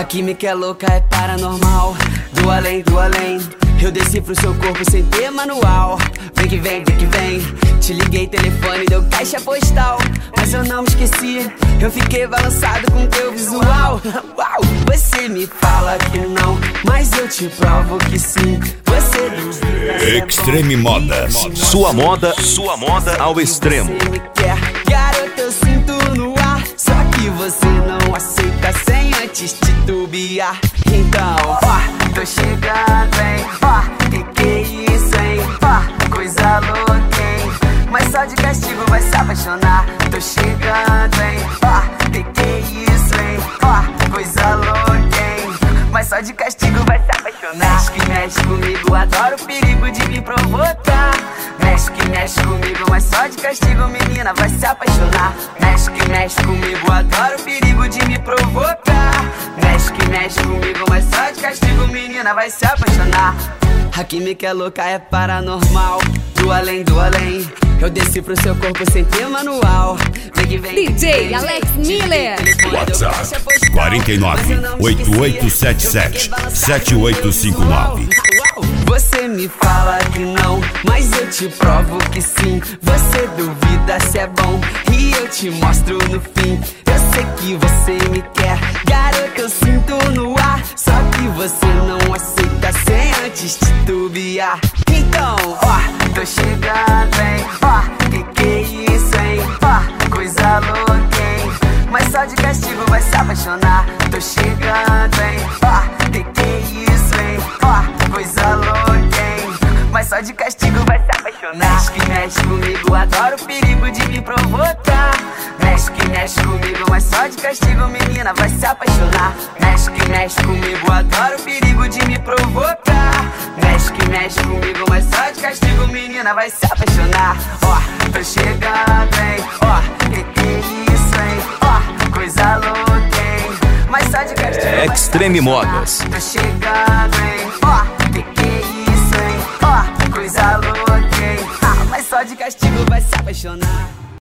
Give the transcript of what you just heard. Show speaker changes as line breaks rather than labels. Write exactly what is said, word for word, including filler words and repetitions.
química é louca, é paranormal. Do além, do além, eu desci pro seu corpo sem ter manual. Vem que vem, vem que vem, te liguei telefone, deu caixa postal. Mas eu não me esqueci, eu fiquei balançado com teu visual. Uau, você me fala que não, mas eu te provo que sim. Você duvida.
Extreme Modas, sua moda, sua moda ao extremo.
Você me quer, garota, eu sinto no ar. Só que você não aceita sem antes titubear. Então, ó, tô chegando, hein, ó, que que é isso, hein, ó, coisa louca, hein, mas só de castigo vai se apaixonar. Tô chegando, hein, ó, que que é isso, hein, ó, coisa louca, hein, mas só de castigo vai se apaixonar. Mexe que mexe comigo, adoro o perigo de me provocar. Mexe que mexe comigo, mas só de castigo, menina, vai se apaixonar. Mexe que mexe comigo, adoro o perigo de me provocar. Mexe que mexe comigo, mas só de castigo, menina, vai se apaixonar. A química é louca, é paranormal. Do além, do além, eu desci pro seu corpo sem ter manual. Vem que vem,
D J Alex Miller.
WhatsApp quatro nove oito oito sete sete sete oito cinco nove.
Você me fala que não, mas eu te provo que sim. Você duvida se é bom e eu te mostro no fim. Eu sei que você me quer, garota, eu sinto no ar. Só que você não aceita sem antes titubear. Então, ó, tô chegando, hein, ó, que que é isso, hein, ó, coisa louca, hein, mas só de castigo vai se apaixonar. Tô chegando, hein, ó, que que é isso, hein, ó, coisa louca, hein, mas só de castigo vai se apaixonar. Mexe que mexe comigo, adoro o perigo de me provocar. Mexe que mexe comigo, mas só de castigo, menina, vai se apaixonar. Mexe que mexe comigo, adoro o perigo de me provocar. Mexe que mexe comigo, mas só de castigo, menina, vai se apaixonar. Ó, tô chegando, hein, ó, que que é isso, hein, ó, coisa louca, hein, mas só de castigo.
Extreme Modas.
Tô chegando, hein, ó, que que é isso, hein, ó, coisa louca, hein, ah, mas só de castigo vai se apaixonar.